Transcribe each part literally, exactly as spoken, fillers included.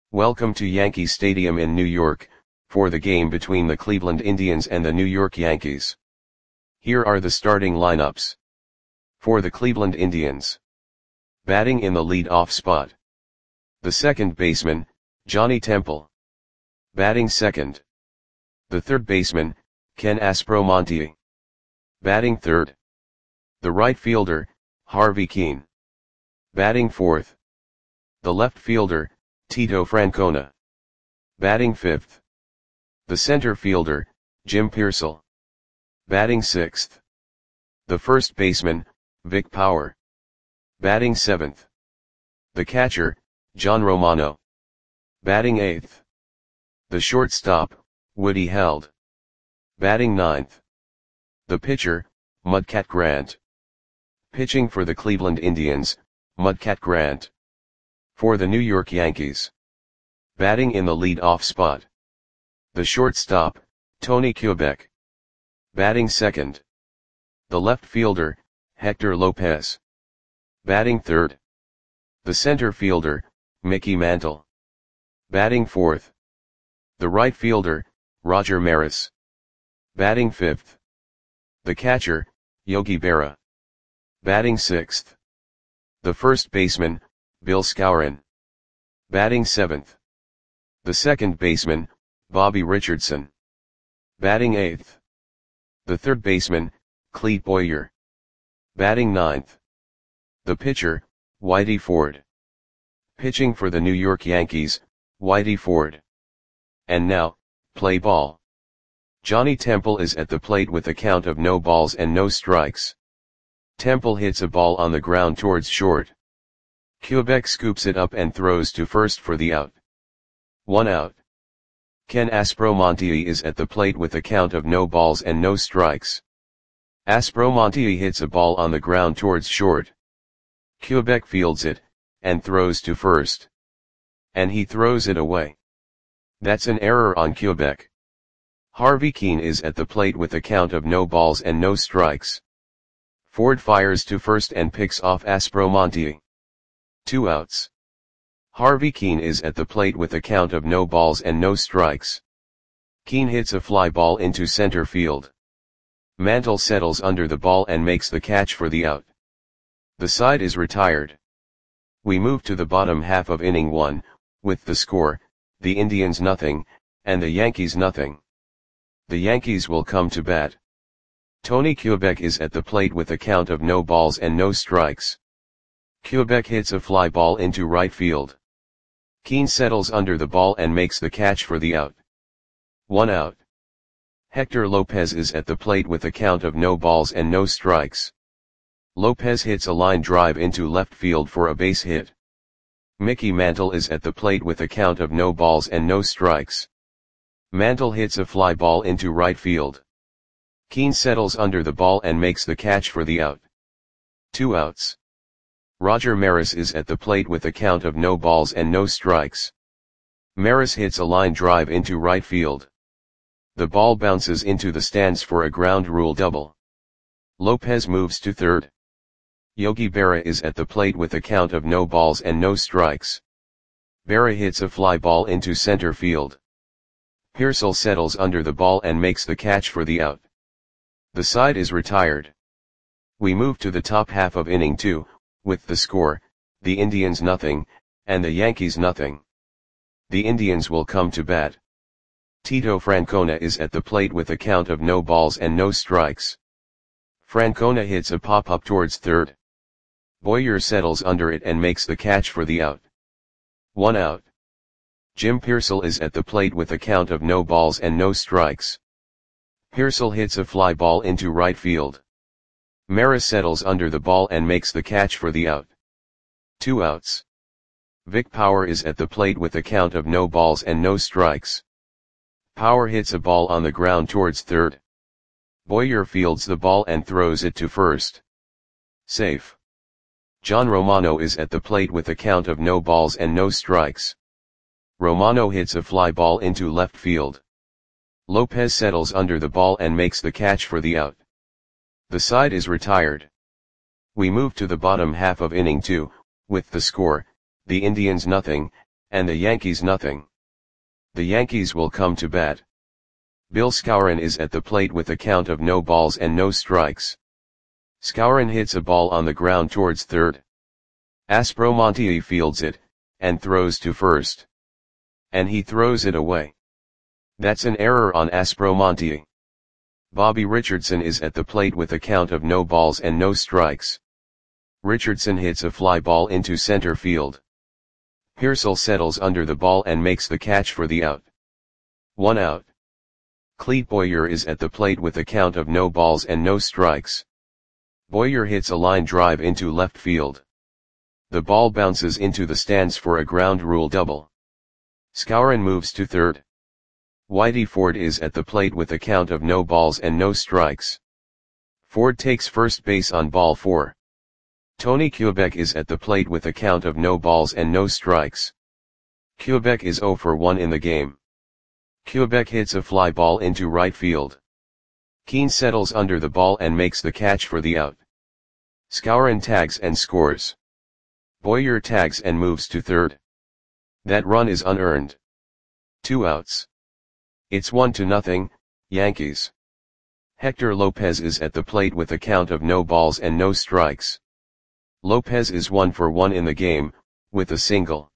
Welcome to Yankee Stadium in New York, for the game between the Cleveland Indians and the New York Yankees. Here are the starting lineups. For the Cleveland Indians. Batting in the lead-off spot. The second baseman, Johnny Temple. Batting second. The third baseman, Ken Aspromonte. Batting third. The right fielder, Harvey Kuenn. Batting fourth. The left fielder, Tito Francona. Batting fifth. The center fielder, Jim Piersall. Batting sixth. The first baseman, Vic Power. Batting seventh. The catcher, John Romano. Batting eighth. The shortstop, Woody Held. Batting ninth. The pitcher, Mudcat Grant. Pitching for the Cleveland Indians, Mudcat Grant. For the New York Yankees. Batting in the lead-off spot. The shortstop, Tony Kubek. Batting second. The left fielder, Hector Lopez. Batting third. The center fielder, Mickey Mantle. Batting fourth. The right fielder, Roger Maris. Batting fifth. The catcher, Yogi Berra. Batting sixth. The first baseman, Bill Skowron. Batting seventh. The second baseman, Bobby Richardson. Batting eighth. The third baseman, Clete Boyer. Batting ninth. The pitcher, Whitey Ford. Pitching for the New York Yankees, Whitey Ford. And now, play ball. Johnny Temple is at the plate with a count of no balls and no strikes. Temple hits a ball on the ground towards short. Kubek scoops it up and throws to first for the out. One out. Ken Aspromonte is at the plate with a count of no balls and no strikes. Aspromonte hits a ball on the ground towards short. Kubek fields it, and throws to first. And he throws it away. That's an error on Kubek. Harvey Kuenn is at the plate with a count of no balls and no strikes. Ford fires to first and picks off Aspromonte. Two outs. Harvey Kuenn is at the plate with a count of no balls and no strikes. Kuenn hits a fly ball into center field. Mantle settles under the ball and makes the catch for the out. The side is retired. We move to the bottom half of inning one, with the score, the Indians nothing, and the Yankees nothing. The Yankees will come to bat. Tony Kubek is at the plate with a count of no balls and no strikes. Kubek hits a fly ball into right field. Kuenn settles under the ball and makes the catch for the out. One out. Hector Lopez is at the plate with a count of no balls and no strikes. Lopez hits a line drive into left field for a base hit. Mickey Mantle is at the plate with a count of no balls and no strikes. Mantle hits a fly ball into right field. Kuenn settles under the ball and makes the catch for the out. Two outs. Roger Maris is at the plate with a count of no balls and no strikes. Maris hits a line drive into right field. The ball bounces into the stands for a ground rule double. Lopez moves to third. Yogi Berra is at the plate with a count of no balls and no strikes. Berra hits a fly ball into center field. Piersall settles under the ball and makes the catch for the out. The side is retired. We move to the top half of inning two, with the score, the Indians nothing, and the Yankees nothing. The Indians will come to bat. Tito Francona is at the plate with a count of no balls and no strikes. Francona hits a pop-up towards third. Boyer settles under it and makes the catch for the out. One out. Jim Piersall is at the plate with a count of no balls and no strikes. Piersall hits a fly ball into right field. Maris settles under the ball and makes the catch for the out. Two outs. Vic Power is at the plate with a count of no balls and no strikes. Power hits a ball on the ground towards third. Boyer fields the ball and throws it to first. Safe. John Romano is at the plate with a count of no balls and no strikes. Romano hits a fly ball into left field. Lopez settles under the ball and makes the catch for the out. The side is retired. We move to the bottom half of inning two, with the score, the Indians nothing, and the Yankees nothing. The Yankees will come to bat. Bill Skowron is at the plate with a count of no balls and no strikes. Skowron hits a ball on the ground towards third. Aspromonte fields it, and throws to first. And he throws it away. That's an error on Aspromonte. Bobby Richardson is at the plate with a count of no balls and no strikes. Richardson hits a fly ball into center field. Pearsall settles under the ball and makes the catch for the out. One out. Clete Boyer is at the plate with a count of no balls and no strikes. Boyer hits a line drive into left field. The ball bounces into the stands for a ground rule double. Skowron moves to third. Whitey Ford is at the plate with a count of no balls and no strikes. Ford takes first base on ball four. Tony Kubek is at the plate with a count of no balls and no strikes. Kubek is zero for one in the game. Kubek hits a fly ball into right field. Keane settles under the ball and makes the catch for the out. Skowron tags and scores. Boyer tags and moves to third. That run is unearned. Two outs. It's one to nothing, Yankees. Hector Lopez is at the plate with a count of no balls and no strikes. Lopez is one for one in the game, with a single.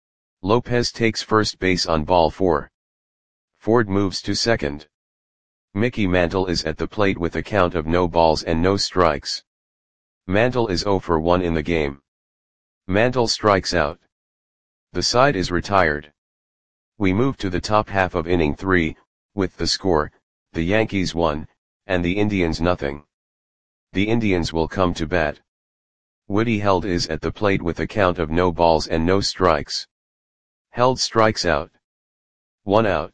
Lopez takes first base on ball four. Ford moves to second. Mickey Mantle is at the plate with a count of no balls and no strikes. Mantle is zero for one in the game. Mantle strikes out. The side is retired. We move to the top half of inning three, with the score, the Yankees one, and the Indians nothing. The Indians will come to bat. Woody Held is at the plate with a count of no balls and no strikes. Held strikes out. One out.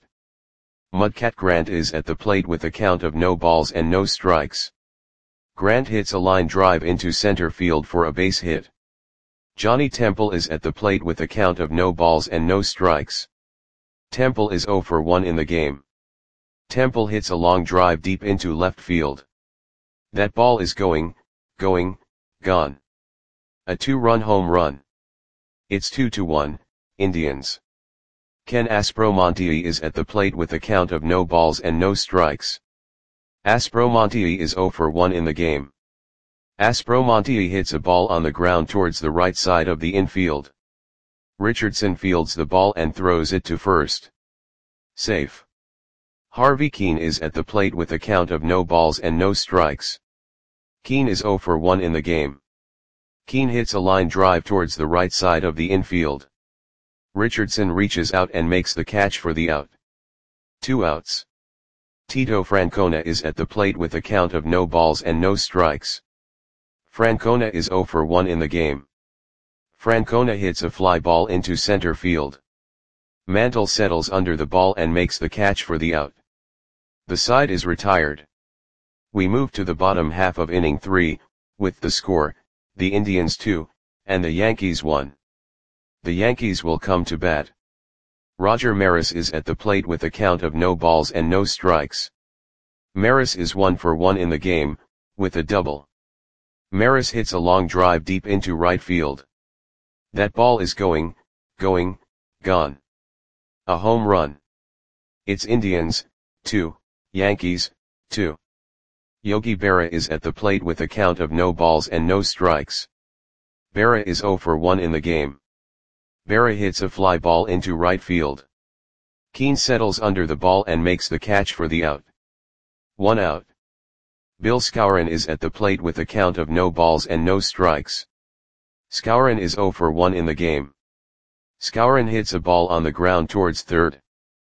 Mudcat Grant is at the plate with a count of no balls and no strikes. Grant hits a line drive into center field for a base hit. Johnny Temple is at the plate with a count of no balls and no strikes. Temple is zero for one in the game. Temple hits a long drive deep into left field. That ball is going, going, gone. A two-run home run. It's two to one, Indians. Ken Aspromonte is at the plate with a count of no balls and no strikes. Aspromonte is zero for one in the game. Aspromonte hits a ball on the ground towards the right side of the infield. Richardson fields the ball and throws it to first. Safe. Harvey Keane is at the plate with a count of no balls and no strikes. Keane is zero for one in the game. Keane hits a line drive towards the right side of the infield. Richardson reaches out and makes the catch for the out. Two outs. Tito Francona is at the plate with a count of no balls and no strikes. Francona is zero for one in the game. Francona hits a fly ball into center field. Mantle settles under the ball and makes the catch for the out. The side is retired. We move to the bottom half of inning three, with the score, the Indians two, and the Yankees one. The Yankees will come to bat. Roger Maris is at the plate with a count of no balls and no strikes. Maris is one for one in the game, with a double. Maris hits a long drive deep into right field. That ball is going, going, gone. A home run. It's Indians, two, Yankees, two. Yogi Berra is at the plate with a count of no balls and no strikes. Berra is zero for one in the game. Berra hits a fly ball into right field. Keane settles under the ball and makes the catch for the out. One out. Bill Skowron is at the plate with a count of no balls and no strikes. Skowron is zero for one in the game. Skowron hits a ball on the ground towards third.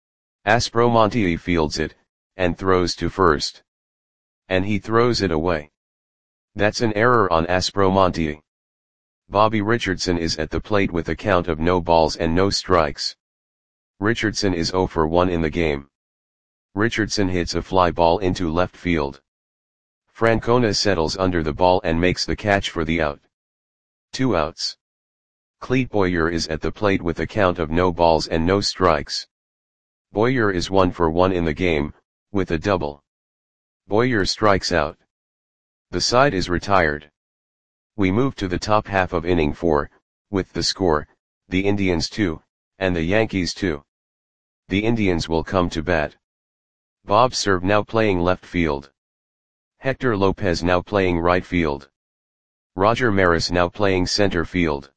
Aspromonte fields it, and throws to first. And he throws it away. That's an error on Aspromonte. Bobby Richardson is at the plate with a count of no balls and no strikes. Richardson is zero for one in the game. Richardson hits a fly ball into left field. Francona settles under the ball and makes the catch for the out. Two outs. Clete Boyer is at the plate with a count of no balls and no strikes. Boyer is one for one in the game, with a double. Boyer strikes out. The side is retired. We move to the top half of inning four, with the score, the Indians two, and the Yankees too. The Indians will come to bat. Bob Cerv now playing left field. Hector Lopez now playing right field. Roger Maris now playing center field.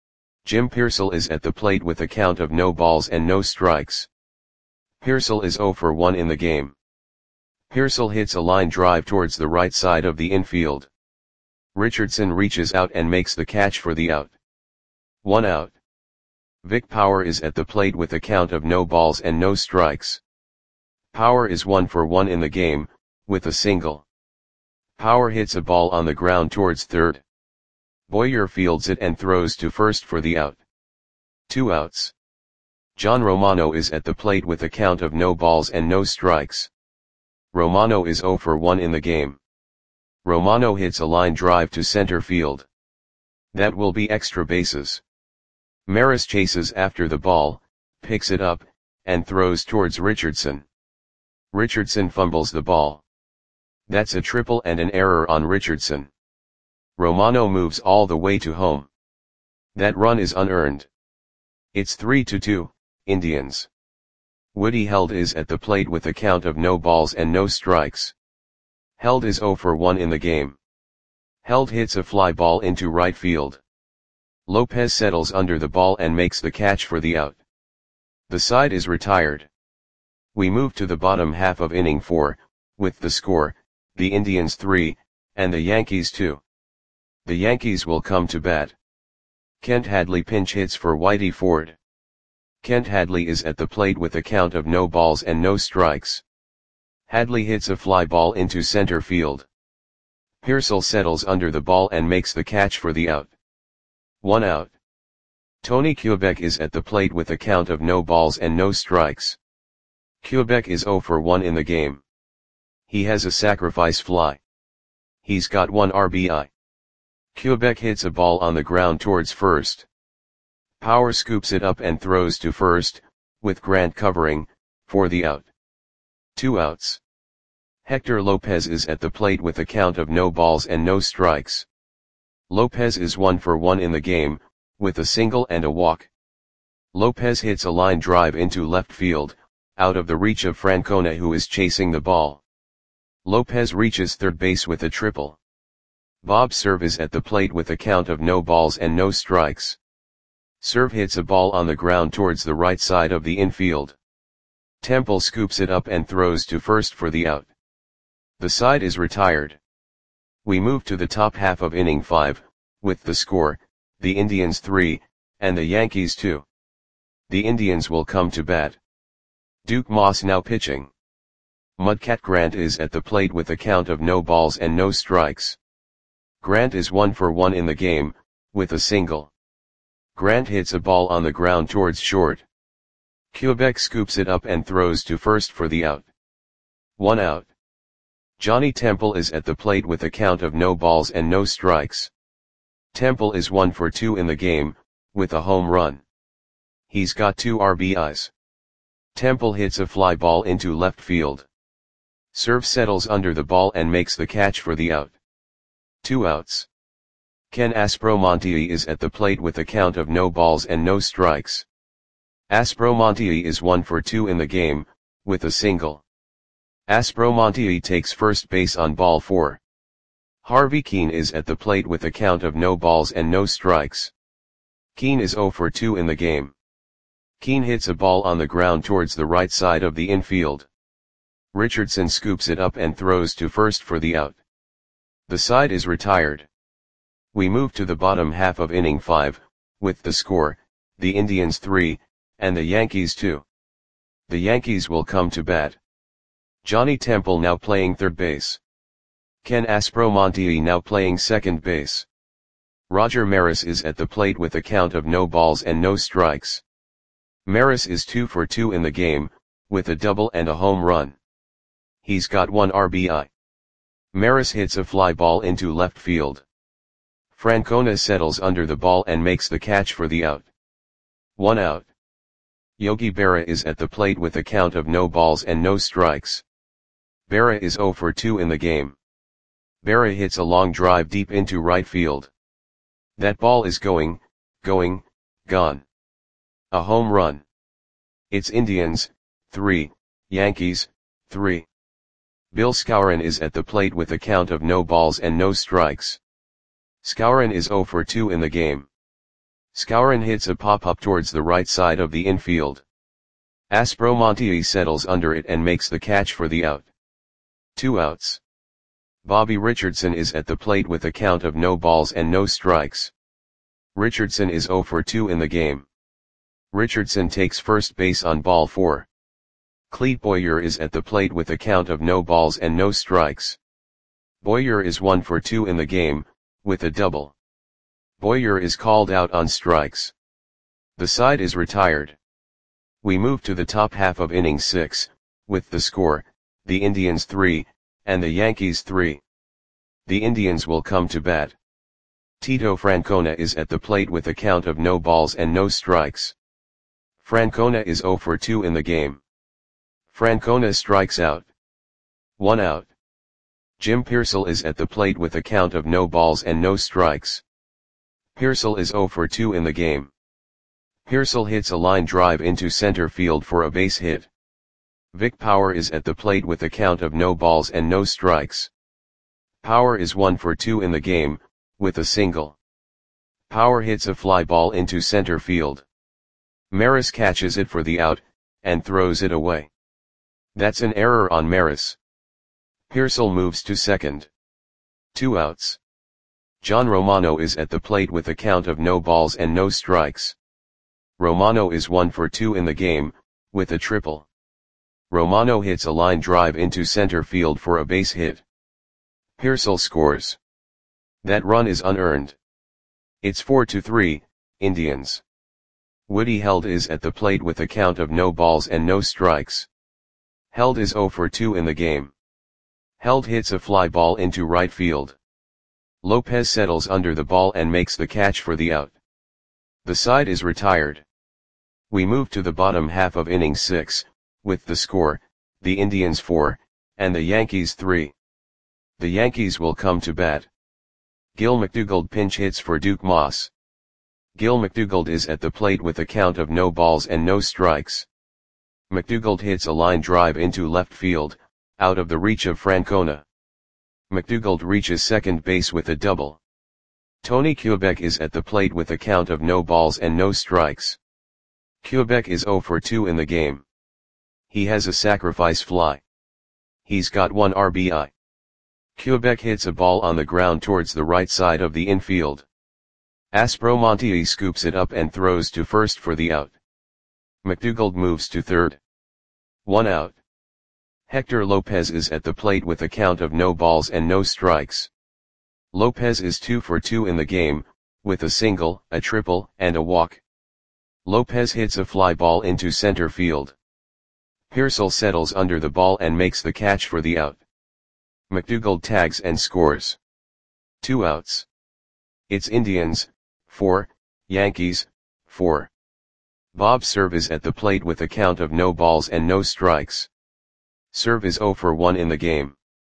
Jim Piersall is at the plate with a count of no balls and no strikes. Piersall is zero for one in the game. Piersall hits a line drive towards the right side of the infield. Richardson reaches out and makes the catch for the out. One out. Vic Power is at the plate with a count of no balls and no strikes. Power is one for one in the game, with a single. Power hits a ball on the ground towards third. Boyer fields it and throws to first for the out. Two outs. John Romano is at the plate with a count of no balls and no strikes. Romano is zero for one in the game. Romano hits a line drive to center field. That will be extra bases. Maris chases after the ball, picks it up, and throws towards Richardson. Richardson fumbles the ball. That's a triple and an error on Richardson. Romano moves all the way to home. That run is unearned. It's three to two, Indians. Woody Held is at the plate with a count of no balls and no strikes. Held is zero for one in the game. Held hits a fly ball into right field. Lopez settles under the ball and makes the catch for the out. The side is retired. We move to the bottom half of inning four, with the score, the Indians three, and the Yankees two. The Yankees will come to bat. Kent Hadley pinch hits for Whitey Ford. Kent Hadley is at the plate with a count of no balls and no strikes. Hadley hits a fly ball into center field. Piersall settles under the ball and makes the catch for the out. One out. Tony Kubek is at the plate with a count of no balls and no strikes. Kubek is zero for one in the game. He has a sacrifice fly. He's got one R B I. Kubek hits a ball on the ground towards first. Power scoops it up and throws to first, with Grant covering, for the out. Two outs. Hector Lopez is at the plate with a count of no balls and no strikes. Lopez is one for one in the game, with a single and a walk. Lopez hits a line drive into left field, out of the reach of Francona, who is chasing the ball. Lopez reaches third base with a triple. Bob Cerv is at the plate with a count of no balls and no strikes. Cerv hits a ball on the ground towards the right side of the infield. Temple scoops it up and throws to first for the out. The side is retired. We move to the top half of inning five, with the score, the Indians three, and the Yankees two. The Indians will come to bat. Duke Moss now pitching. Mudcat Grant is at the plate with a count of no balls and no strikes. Grant is one for one in the game, with a single. Grant hits a ball on the ground towards short. Kubek scoops it up and throws to first for the out. One out. Johnny Temple is at the plate with a count of no balls and no strikes. Temple is one for two in the game, with a home run. He's got two R B Is. Temple hits a fly ball into left field. Cerv settles under the ball and makes the catch for the out. Two outs. Ken Aspromonte is at the plate with a count of no balls and no strikes. Aspromonte is one for two in the game, with a single. Aspromonte takes first base on ball four. Harvey Keene is at the plate with a count of no balls and no strikes. Keene is zero for two in the game. Keene hits a ball on the ground towards the right side of the infield. Richardson scoops it up and throws to first for the out. The side is retired. We move to the bottom half of inning five, with the score, the Indians three, and the Yankees two. The Yankees will come to bat. Johnny Temple now playing third base. Ken Aspromonte now playing second base. Roger Maris is at the plate with a count of no balls and no strikes. Maris is two for two in the game, with a double and a home run. He's got one R B I. Maris hits a fly ball into left field. Francona settles under the ball and makes the catch for the out. One out. Yogi Berra is at the plate with a count of no balls and no strikes. Berra is zero for two in the game. Berra hits a long drive deep into right field. That ball is going, going, gone. A home run. It's Indians, three, Yankees, three. Bill Skowron is at the plate with a count of no balls and no strikes. Skowron is zero for two in the game. Skowron hits a pop-up towards the right side of the infield. Aspromonte settles under it and makes the catch for the out. Two outs. Bobby Richardson is at the plate with a count of no balls and no strikes. Richardson is zero for two in the game. Richardson takes first base on ball four. Clete Boyer is at the plate with a count of no balls and no strikes. Boyer is one for two in the game, with a double. Boyer is called out on strikes. The side is retired. We move to the top half of inning six, with the score, the Indians three, and the Yankees three. The Indians will come to bat. Tito Francona is at the plate with a count of no balls and no strikes. Francona is zero for two in the game. Francona strikes out. One out. Jim Piersall is at the plate with a count of no balls and no strikes. Piersall is zero for two in the game. Piersall hits a line drive into center field for a base hit. Vic Power is at the plate with a count of no balls and no strikes. Power is one for two in the game, with a single. Power hits a fly ball into center field. Maris catches it for the out, and throws it away. That's an error on Maris. Piersall moves to second. Two outs. John Romano is at the plate with a count of no balls and no strikes. Romano is one for two in the game, with a triple. Romano hits a line drive into center field for a base hit. Piersall scores. That run is unearned. It's four to three, Indians. Woody Held is at the plate with a count of no balls and no strikes. Held is zero for two in the game. Held hits a fly ball into right field. Lopez settles under the ball and makes the catch for the out. The side is retired. We move to the bottom half of inning six, with the score, the Indians four, and the Yankees three. The Yankees will come to bat. Gil McDougald pinch hits for Duke Moss. Gil McDougald is at the plate with a count of no balls and no strikes. McDougald hits a line drive into left field, out of the reach of Francona. McDougald reaches second base with a double. Tony Kubek is at the plate with a count of no balls and no strikes. Kubek is zero for two in the game. He has a sacrifice fly. He's got one R B I. Kubek hits a ball on the ground towards the right side of the infield. Aspromonte scoops it up and throws to first for the out. McDougald moves to third. One out. Hector Lopez is at the plate with a count of no balls and no strikes. Lopez is two for two in the game, with a single, a triple, and a walk. Lopez hits a fly ball into center field. Piersall settles under the ball and makes the catch for the out. McDougald tags and scores. Two outs. It's Indians, four, Yankees, four. Bob Cerv is at the plate with a count of no balls and no strikes. Cerv is zero for one in the game.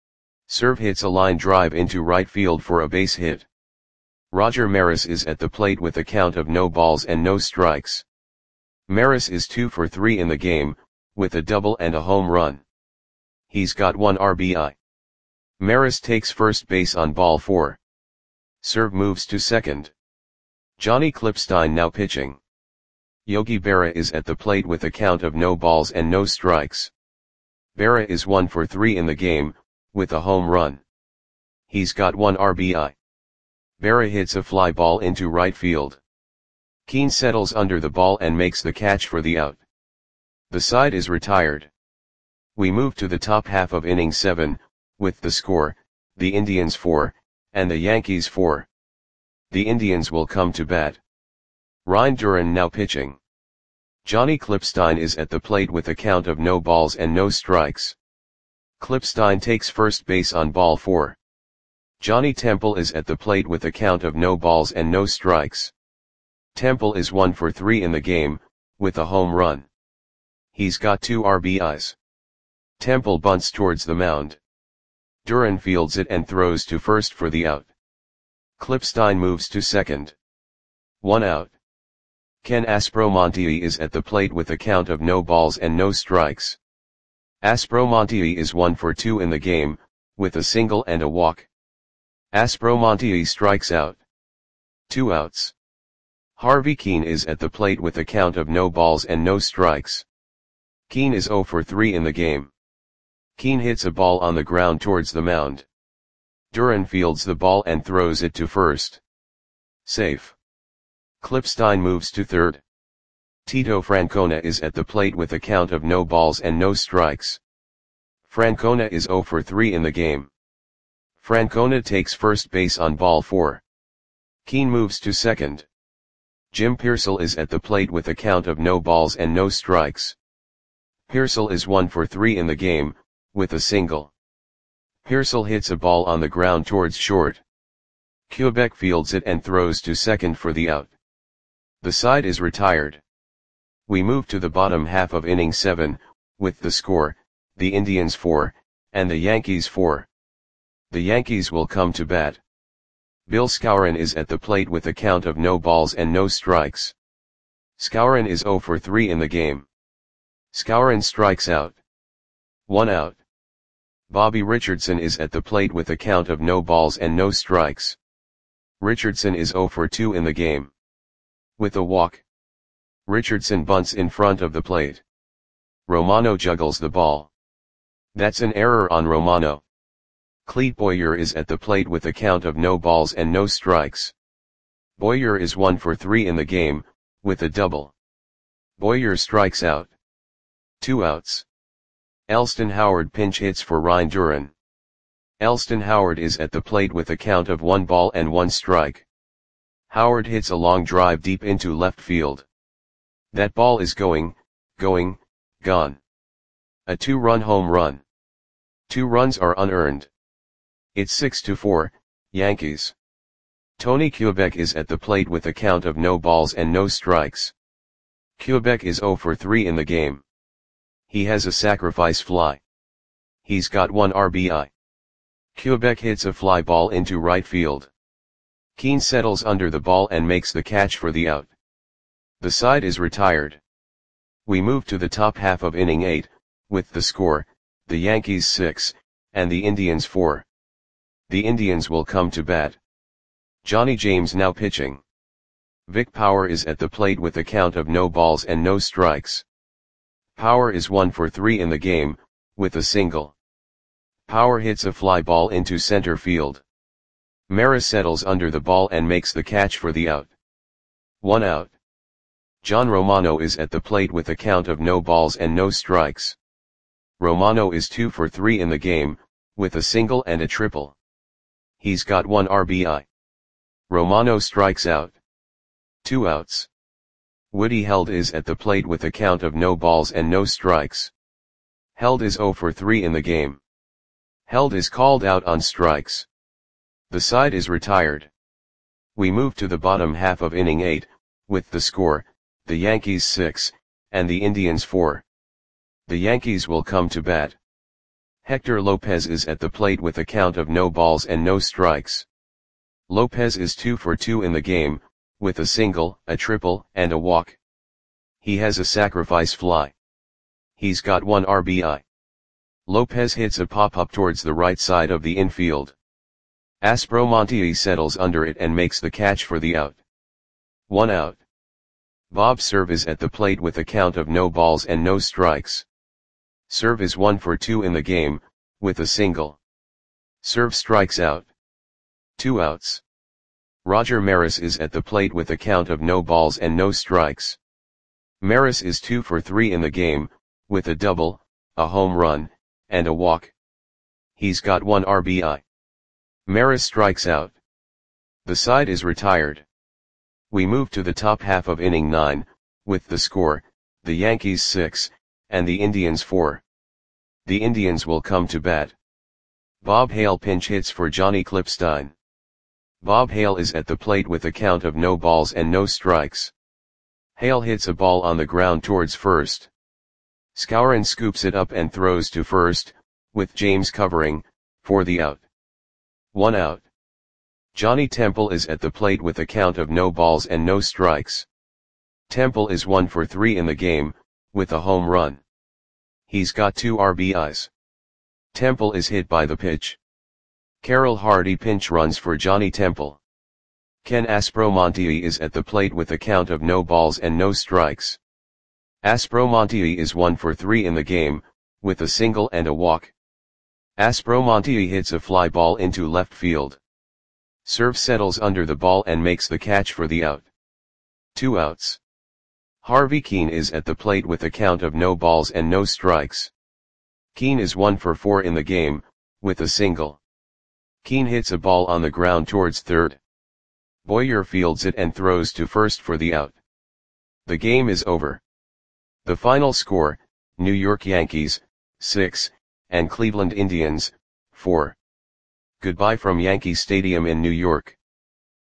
Cerv hits a line drive into right field for a base hit. Roger Maris is at the plate with a count of no balls and no strikes. Maris is two for three in the game, with a double and a home run. He's got one R B I. Maris takes first base on ball four. Cerv moves to second. Johnny Klipstein now pitching. Yogi Berra is at the plate with a count of no balls and no strikes. Berra is one for three in the game, with a home run. He's got one R B I. Berra hits a fly ball into right field. Keane settles under the ball and makes the catch for the out. The side is retired. We move to the top half of inning seven, with the score, the Indians four, and the Yankees four. The Indians will come to bat. Ryan Duran now pitching. Johnny Klipstein is at the plate with a count of no balls and no strikes. Klipstein takes first base on ball four. Johnny Temple is at the plate with a count of no balls and no strikes. Temple is one for three in the game, with a home run. He's got two R B Is. Temple bunts towards the mound. Duran fields it and throws to first for the out. Klipstein moves to second. One out. Ken Aspromonte is at the plate with a count of no balls and no strikes. Aspromonte is one for two in the game, with a single and a walk. Aspromonte strikes out. Two outs. Harvey Kuenn is at the plate with a count of no balls and no strikes. Kuenn is zero for three in the game. Kuenn hits a ball on the ground towards the mound. Duran fields the ball and throws it to first. Safe. Klippstein moves to third. Tito Francona is at the plate with a count of no balls and no strikes. Francona is zero for three in the game. Francona takes first base on ball four. Kuenn moves to second. Jim Piersall is at the plate with a count of no balls and no strikes. Piersall is one for three in the game, with a single. Piersall hits a ball on the ground towards short. Quebec fields it and throws to second for the out. The side is retired. We move to the bottom half of inning seven, with the score, the Indians four, and the Yankees four. The Yankees will come to bat. Bill Skowron is at the plate with a count of no balls and no strikes. Skowron is zero for three in the game. Skowron strikes out. One out. Bobby Richardson is at the plate with a count of no balls and no strikes. Richardson is zero for two in the game. With a walk. Richardson bunts in front of the plate. Romano juggles the ball. That's an error on Romano. Clete Boyer is at the plate with a count of no balls and no strikes. Boyer is one for three in the game, with a double. Boyer strikes out. Two outs. Elston Howard pinch hits for Ryan Duran. Elston Howard is at the plate with a count of one ball and one strike. Howard hits a long drive deep into left field. That ball is going, going, gone. A two-run home run. Two runs are unearned. It's six to four, Yankees. Tony Quebec is at the plate with a count of no balls and no strikes. Quebec is zero for three in the game. He has a sacrifice fly. He's got one R B I. Quebec hits a fly ball into right field. Kuenn settles under the ball and makes the catch for the out. The side is retired. We move to the top half of inning eight, with the score, the Yankees six, and the Indians four. The Indians will come to bat. Johnny James now pitching. Vic Power is at the plate with a count of no balls and no strikes. Power is one for three in the game, with a single. Power hits a fly ball into center field. Maris settles under the ball and makes the catch for the out. One out. John Romano is at the plate with a count of no balls and no strikes. Romano is two for three in the game, with a single and a triple. He's got one R B I. Romano strikes out. Two outs. Woody Held is at the plate with a count of no balls and no strikes. Held is zero for three in the game. Held is called out on strikes. The side is retired. We move to the bottom half of inning eight, with the score, the Yankees six, and the Indians four. The Yankees will come to bat. Hector Lopez is at the plate with a count of no balls and no strikes. Lopez is two for two in the game, with a single, a triple, and a walk. He has a sacrifice fly. He's got one R B I. Lopez hits a pop-up towards the right side of the infield. Aspromonte settles under it and makes the catch for the out. One out. Bob Cerv is at the plate with a count of no balls and no strikes. Cerv is one for two in the game, with a single. Cerv strikes out. Two outs. Roger Maris is at the plate with a count of no balls and no strikes. Maris is two for three in the game, with a double, a home run, and a walk. He's got one R B I. Maris strikes out. The side is retired. We move to the top half of inning nine, with the score, the Yankees six, and the Indians four. The Indians will come to bat. Bob Hale pinch hits for Johnny Klippstein. Bob Hale is at the plate with a count of no balls and no strikes. Hale hits a ball on the ground towards first. Skowron scoops it up and throws to first, with James covering, for the out. One out. Johnny Temple is at the plate with a count of no balls and no strikes. Temple is one for three in the game, with a home run. He's got two R B Is. Temple is hit by the pitch. Carroll Hardy pinch runs for Johnny Temple. Ken Aspromonte is at the plate with a count of no balls and no strikes. Aspromonte is one for three in the game, with a single and a walk. Aspromonte hits a fly ball into left field. Serve settles under the ball and makes the catch for the out. Two outs. Harvey Keene is at the plate with a count of no balls and no strikes. Keene is one for four in the game, with a single. Keene hits a ball on the ground towards third. Boyer fields it and throws to first for the out. The game is over. The final score, New York Yankees, six, and Cleveland Indians, four. Goodbye from Yankee Stadium in New York.